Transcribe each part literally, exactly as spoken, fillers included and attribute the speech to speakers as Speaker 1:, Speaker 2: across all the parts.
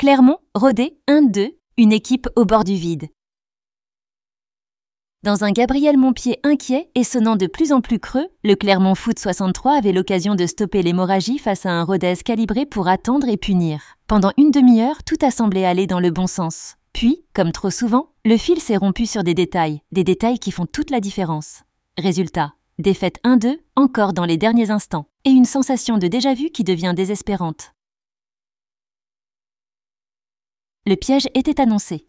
Speaker 1: Clermont, rodé, un deux, une équipe au bord du vide. Dans un Gabriel Montpied inquiet et sonnant de plus en plus creux, le Clermont Foot soixante-trois avait l'occasion de stopper l'hémorragie face à un Rodez calibré pour attendre et punir. Pendant une demi-heure, tout a semblé aller dans le bon sens. Puis, comme trop souvent, le fil s'est rompu sur des détails, des détails qui font toute la différence. Résultat, défaite un deux, encore dans les derniers instants, et une sensation de déjà-vu qui devient désespérante. Le piège était annoncé.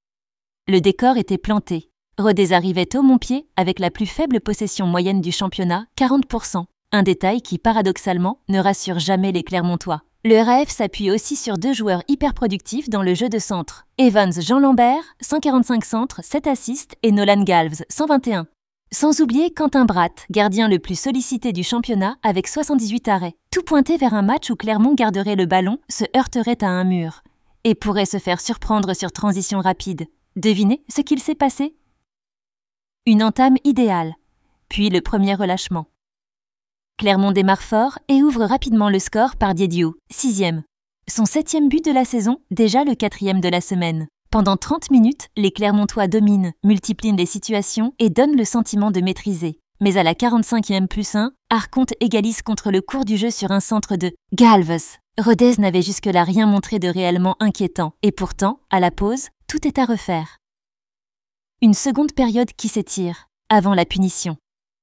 Speaker 1: Le décor était planté. Rodez arrivait au Montpied avec la plus faible possession moyenne du championnat, quarante pour cent. Un détail qui, paradoxalement, ne rassure jamais les Clermontois. Le R A F s'appuie aussi sur deux joueurs hyper productifs dans le jeu de centre. Evans Jean Lambert, cent quarante-cinq centres, sept assists, et Nolan Galves, cent vingt et un. Sans oublier Quentin Bratt, gardien le plus sollicité du championnat avec soixante-dix-huit arrêts. Tout pointait vers un match où Clermont garderait le ballon, se heurterait à un mur et pourrait se faire surprendre sur transition rapide. Devinez ce qu'il s'est passé ? Une entame idéale, puis le premier relâchement. Clermont démarre fort et ouvre rapidement le score par Diédhiou, sixième. Son septième but de la saison, déjà le quatrième de la semaine. Pendant trente minutes, les Clermontois dominent, multiplient les situations et donnent le sentiment de maîtriser. Mais à la quarante-cinquième plus un, Arconte égalise contre le cours du jeu sur un centre de Galves. Rodez n'avait jusque-là rien montré de réellement inquiétant. Et pourtant, à la pause, tout est à refaire. Une seconde période qui s'étire, avant la punition.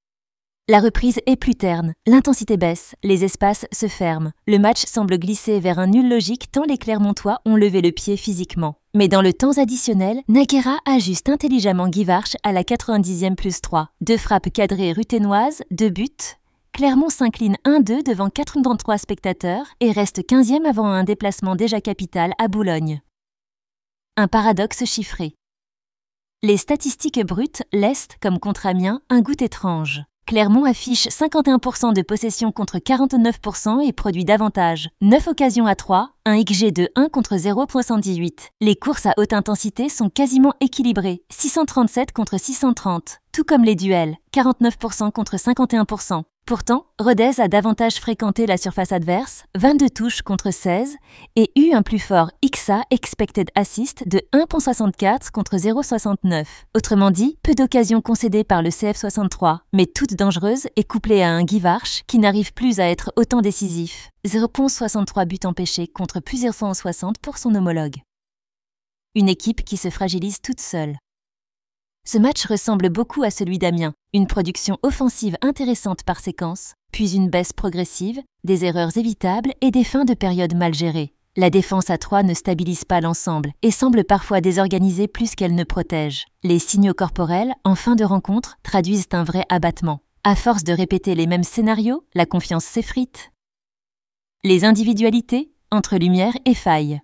Speaker 1: La reprise est plus terne, l'intensité baisse, les espaces se ferment. Le match semble glisser vers un nul logique tant les Clermontois ont levé le pied physiquement. Mais dans le temps additionnel, Naguera ajuste intelligemment Guivarch à la quatre-vingt-dixième plus trois. Deux frappes cadrées ruthénoises, deux buts. Clermont s'incline un deux devant quatre-vingt-trois spectateurs et reste quinzième avant un déplacement déjà capital à Boulogne. Un paradoxe chiffré. Les statistiques brutes laissent, comme contre Amiens, un goût étrange. Clermont affiche cinquante et un pour cent de possession contre quarante-neuf pour cent et produit davantage. neuf occasions à trois, un X G de un contre zéro virgule soixante-dix-huit. Les courses à haute intensité sont quasiment équilibrées, six cent trente-sept contre six cent trente, tout comme les duels, quarante-neuf pour cent contre cinquante et un pour cent. Pourtant, Rodez a davantage fréquenté la surface adverse, vingt-deux touches contre seize, et eu un plus fort X A expected assist de un virgule soixante-quatre contre zéro virgule soixante-neuf. Autrement dit, peu d'occasions concédées par le C F soixante-trois, mais toutes dangereuses et couplées à un Guivarch qui n'arrive plus à être autant décisif. zéro virgule soixante-trois buts empêchés contre plus zéro virgule soixante pour son homologue. Une équipe qui se fragilise toute seule. Ce match ressemble beaucoup à celui d'Amiens, une production offensive intéressante par séquence, puis une baisse progressive, des erreurs évitables et des fins de période mal gérées. La défense à trois ne stabilise pas l'ensemble et semble parfois désorganisée plus qu'elle ne protège. Les signaux corporels, en fin de rencontre, traduisent un vrai abattement. À force de répéter les mêmes scénarios, la confiance s'effrite. Les individualités, entre lumière et faille.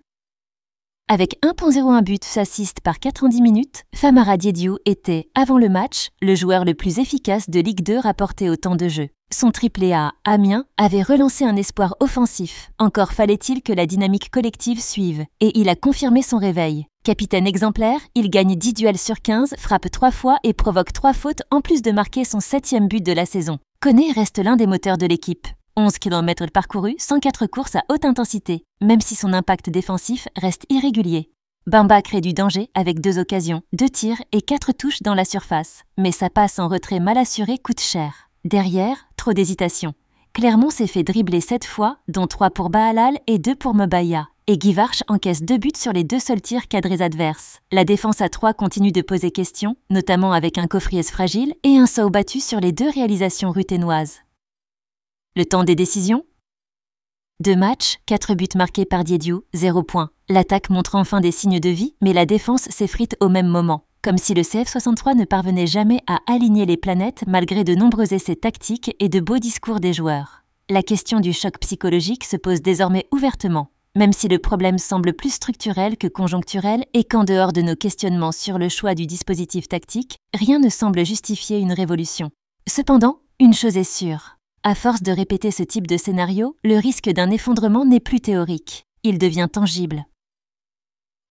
Speaker 1: Avec un virgule zéro un but assist par quatre-vingt-dix minutes, Famara Diédhiou était, avant le match, le joueur le plus efficace de Ligue deux rapporté au temps de jeu. Son triplé à Amiens avait relancé un espoir offensif. Encore fallait-il que la dynamique collective suive, et il a confirmé son réveil. Capitaine exemplaire, il gagne dix duels sur quinze, frappe trois fois et provoque trois fautes en plus de marquer son septième but de la saison. Koné reste l'un des moteurs de l'équipe. onze kilomètres parcourus, cent quatre courses à haute intensité, même si son impact défensif reste irrégulier. Bamba crée du danger avec deux occasions, deux tirs et quatre touches dans la surface, mais sa passe en retrait mal assurée coûte cher. Derrière, trop d'hésitation. Clermont s'est fait dribbler sept fois, dont trois pour Bahalal et deux pour Mobaya. Et Guivarch encaisse deux buts sur les deux seuls tirs cadrés adverses. La défense à trois continue de poser question, notamment avec un Cofriez fragile et un Sow battu sur les deux réalisations ruthénoises. Le temps des décisions ? Deux matchs, quatre buts marqués par Diédhiou, zéro point. L'attaque montre enfin des signes de vie, mais la défense s'effrite au même moment. Comme si le C F soixante-trois ne parvenait jamais à aligner les planètes malgré de nombreux essais tactiques et de beaux discours des joueurs. La question du choc psychologique se pose désormais ouvertement, même si le problème semble plus structurel que conjoncturel et qu'en dehors de nos questionnements sur le choix du dispositif tactique, rien ne semble justifier une révolution. Cependant, une chose est sûre. À force de répéter ce type de scénario, le risque d'un effondrement n'est plus théorique. Il devient tangible.